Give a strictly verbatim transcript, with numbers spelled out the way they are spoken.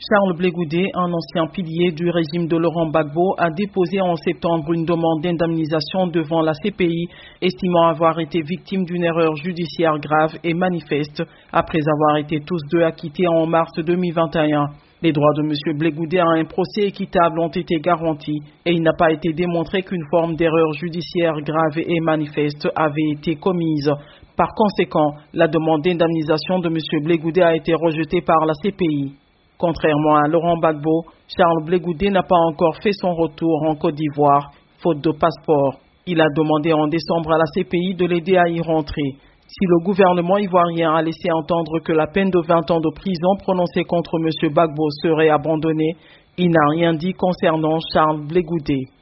Charles Blé Goudé, un ancien pilier du régime de Laurent Gbagbo, a déposé en septembre une demande d'indemnisation devant la C P I, estimant avoir été victime d'une erreur judiciaire grave et manifeste après avoir été tous deux acquittés en mars deux mille vingt et un. Les droits de M. Blé Goudé à un procès équitable ont été garantis et il n'a pas été démontré qu'une forme d'erreur judiciaire grave et manifeste avait été commise. Par conséquent, la demande d'indemnisation de M. Blé Goudé a été rejetée par la C P I. Contrairement à Laurent Gbagbo, Charles Blé Goudé n'a pas encore fait son retour en Côte d'Ivoire, faute de passeport. Il a demandé en décembre à la C P I de l'aider à y rentrer. Si le gouvernement ivoirien a laissé entendre que la peine de vingt ans de prison prononcée contre M. Gbagbo serait abandonnée, il n'a rien dit concernant Charles Blé Goudé.